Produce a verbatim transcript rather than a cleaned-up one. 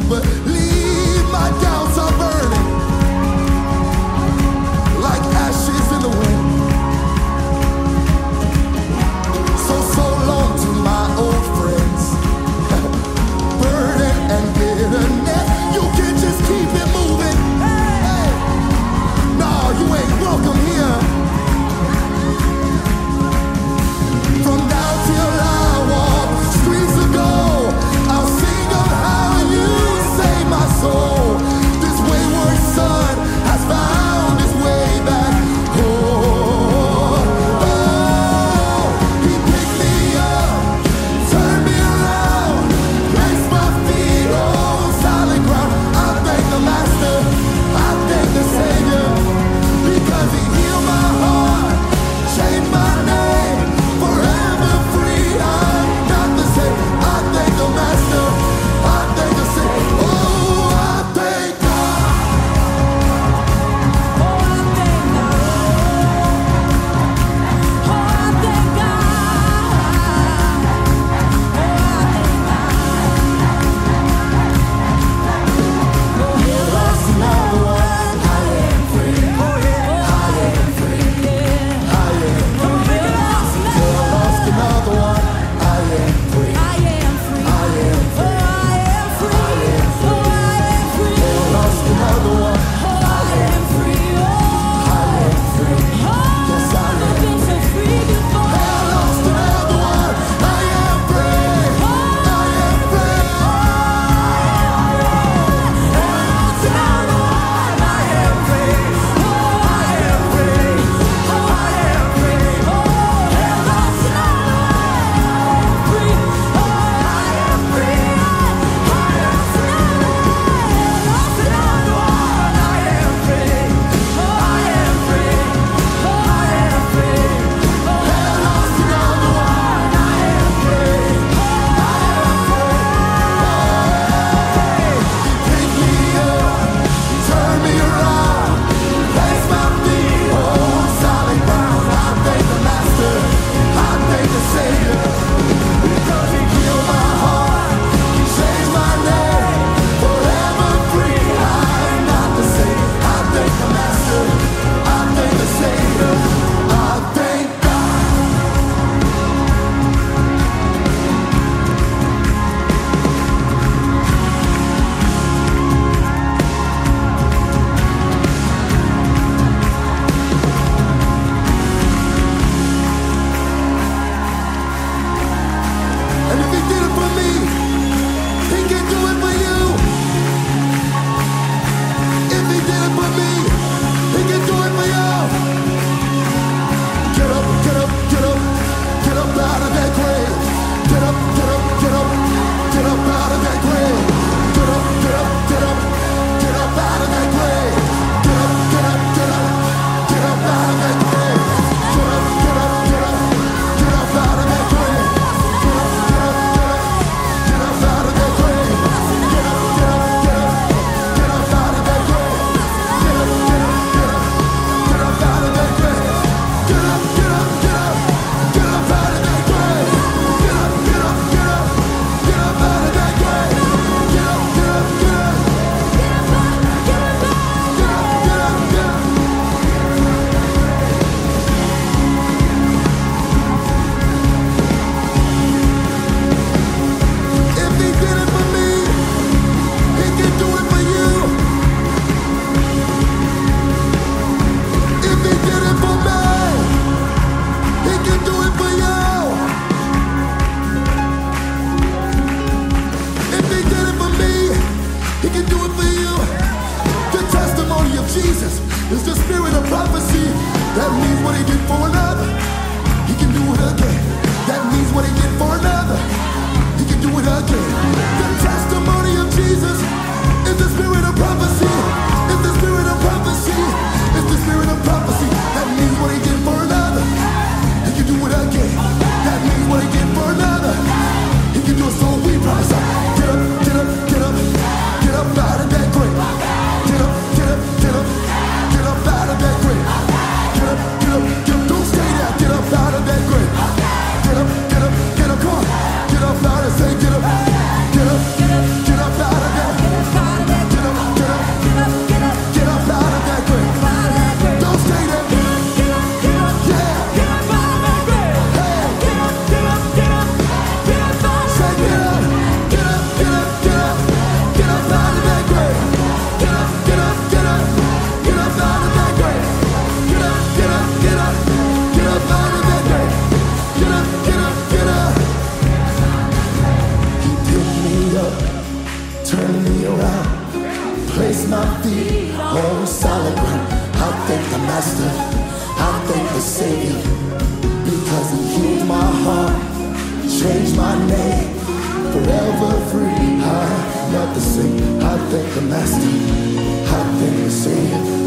believe my doubts are burning like ashes in the wind. So, so long to my old friends, burden and bitterness. You can just keep it moving. Hey, no, you ain't welcome here. From now till I walk streets of gold, I'll sing of how you saved my soul. This wayward son has found his way back home. Oh, he picked me up, turned me around, placed my feet on solid ground. I thank the Master, I thank the Savior, because he healed my heart, changed my name, forever free. I'm not the same. I thank the Master, I thank the Savior. Oh, I thank God. Oh, I thank God. Oh, I thank God. Oh, I thank God. Oh, he lost another one. I am free. Oh, yeah. I am free. Yeah. I am Oh, he lost till I lost another one. I am free. I am free. I am Oh, I am free. Oh, I am free. Till I lost another one. Oh, I am free. Oh, I am free. oh, Yes, I I've am. been so free before. I lost another one. I am free. I am free. Lost another one. I am free. Oh, I am free. Oh, I am free. Oh, lost another one. Free. Oh, I am free. I am free. Lost another one. I am free. Oh, I am free. Oh, I am free. Oh, lost another one. I am free. Pick me up, turn me around, place my feet on solid ground. I thank the Master, I thank the Savior, because he healed my heart, he changed my name, forever free. I'm not the same. I thank the Master, I thank the Savior, I thank God. And if he did it for me, he can do it for you. If he did it for me, he can do it for you. Get up, get up, get up, get up out of that grave. Get up, get up, get up, get up out of that grave. Get up, get up, get up, get up out of that grave. Get up, get up, get up, get up out of that grave. Get up, get up, get up, get up out of that grave. Get up, get up, get up, get up out of that grave. Get up, get up, get up, get up out of that grave. Get up, get up, get up, get up out of that grave. Get up, get up, get up, get up out of that grave. Get up, get up, get up, get up out of that grave. Get up, get up, get up, get up, get up, get up. If he did it for me, he can do it for you. If he did it for me, he can do it for you. If he did it for me, he can do it for you. The testimony of Jesus is the spirit of prophecy. That means what he did for another, he can do it again. That means what he did for another, he can do it again. The testimony of Jesus is the spirit of prophecy. It's the spirit of prophecy. It's the spirit of prophecy. That means what he did for another, he can do it again. That means what he did for another, he can do it. So we prophesy. Get up, get up, get up, get up out of that grave. Get up, get up, get up, get up out of that grave. Get up, get up, get up. Don't stay there. Get up out of that grave. Get up, get up, get up. Come on. Get up out and say, get up, get up, get up out of that. around, place my feet on solid ground. I thank the Master, I thank the Savior, because He healed my heart, changed my name, forever free. I'm not the same. I thank the Master, I thank the Savior.